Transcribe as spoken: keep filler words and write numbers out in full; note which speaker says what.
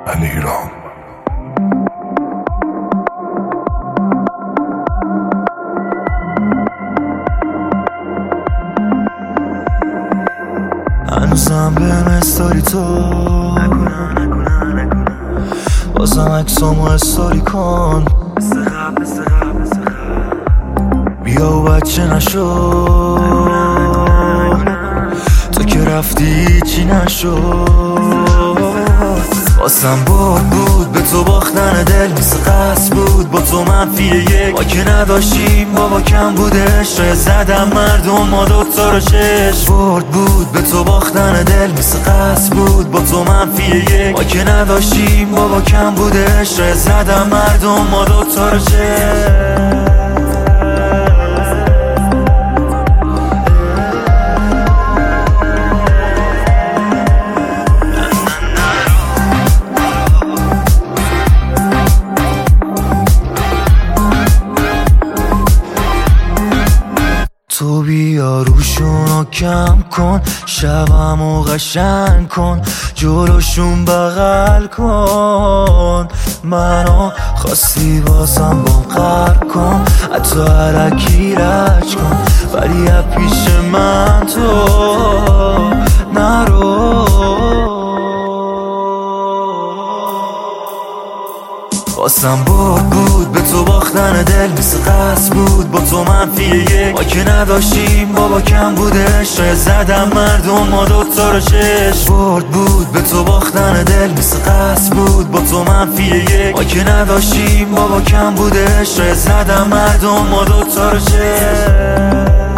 Speaker 1: علیرام.
Speaker 2: هنوزم بهم استوری تو بازم عکسامو استوری کن، بیا و بچه نشو، تو که رفتی چی نشد. واسم برد بود به تو باختن دل، مثل قصد بود با تو منفی یک. ما که نداشتیم بابا کم بودش، شاید زدم مردم ما دوتا رو شش. برد بود به تو باختن دل، مثل قصد بود با تو منفی یک. ما که نداشتیم بابا کم بودش، شاید زدم مردم ما دوتا رو شش. تو بیا روشونو کم کن، شبمو قشنگ کن، جلوشون بغل کن، منو خواستی بازم بام قهر کن، حتی علکی رج کن، ولی از پیش من تو نرو. واسم برد بود به تو باختن دل، مثل قصد بود با تو منفی یک. ما که نداشتیم بابا کم بودش، شاید زدم مردم ما دوتا رو شش. برد بود به تو باختن دل، مثل قصد بود با تو منفی یک. ما که نداشتیم بابا کم بودش، شاید زدم مردم ما دوتا رو شش.